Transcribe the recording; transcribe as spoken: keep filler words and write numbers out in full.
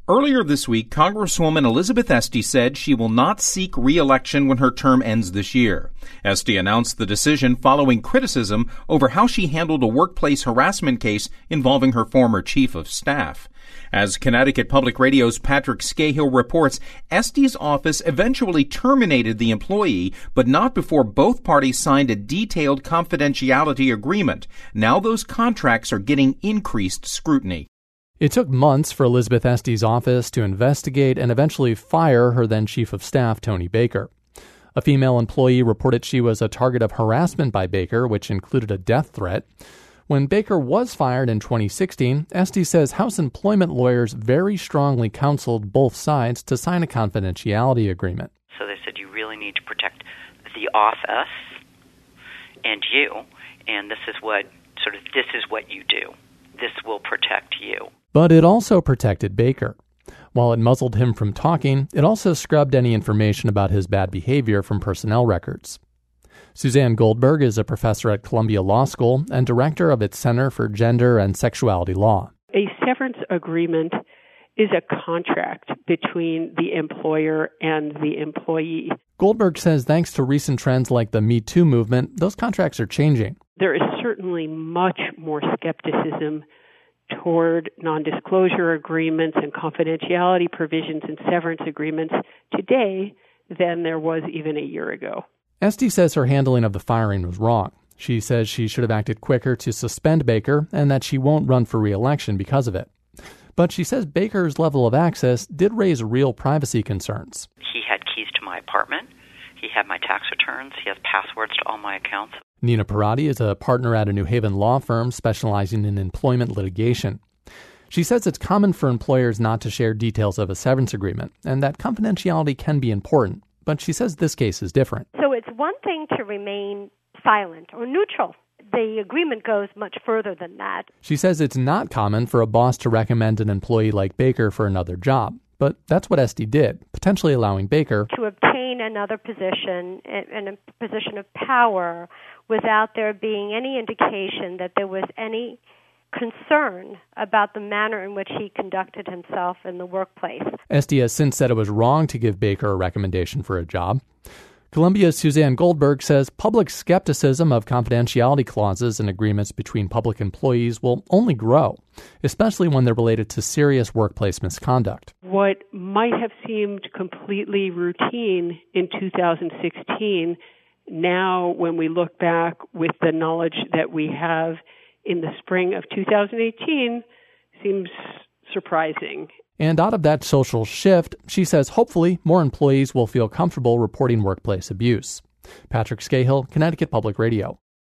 Earlier this week, Congresswoman Elizabeth Esty said she will not seek re-election when her term ends this year. Esty announced the decision following criticism over how she handled a workplace harassment case involving her former chief of staff. As Connecticut Public Radio's Patrick Scahill reports, Esty's office eventually terminated the employee, but not before both parties signed a detailed confidentiality agreement. Now those contracts are getting increased scrutiny. It took months for Elizabeth Esty's office to investigate and eventually fire her then chief of staff, Tony Baker. A female employee reported she was a target of harassment by Baker, which included a death threat. When Baker was fired in twenty sixteen, Esty says House employment lawyers very strongly counseled both sides to sign a confidentiality agreement. So they said you really need to protect the office and you, and this is what sort of this is what you do. This will protect you. But it also protected Baker. While it muzzled him from talking, it also scrubbed any information about his bad behavior from personnel records. Suzanne Goldberg is a professor at Columbia Law School and director of its Center for Gender and Sexuality Law. A severance agreement is a contract between the employer and the employee. Goldberg says thanks to recent trends like the Me Too movement, those contracts are changing. There is certainly much more skepticism toward non-disclosure agreements and confidentiality provisions and severance agreements today than there was even a year ago. Esty says her handling of the firing was wrong. She says she should have acted quicker to suspend Baker and that she won't run for re-election because of it. But she says Baker's level of access did raise real privacy concerns. He had keys to my apartment. He had my tax returns. He has passwords to all my accounts. Nina Parati is a partner at a New Haven law firm specializing in employment litigation. She says it's common for employers not to share details of a severance agreement and that confidentiality can be important. But she says this case is different. So it's one thing to remain silent or neutral. The agreement goes much further than that. She says it's not common for a boss to recommend an employee like Baker for another job. But that's what Esty did, potentially allowing Baker to obtain another position and a position of power without there being any indication that there was any concern about the manner in which he conducted himself in the workplace. Esty has since said it was wrong to give Baker a recommendation for a job. Columbia's Suzanne Goldberg says public skepticism of confidentiality clauses and agreements between public employees will only grow, especially when they're related to serious workplace misconduct. What might have seemed completely routine in two thousand sixteen, now when we look back with the knowledge that we have in the spring of two thousand eighteen, seems surprising. And out of that social shift, she says hopefully more employees will feel comfortable reporting workplace abuse. Patrick Scahill, Connecticut Public Radio.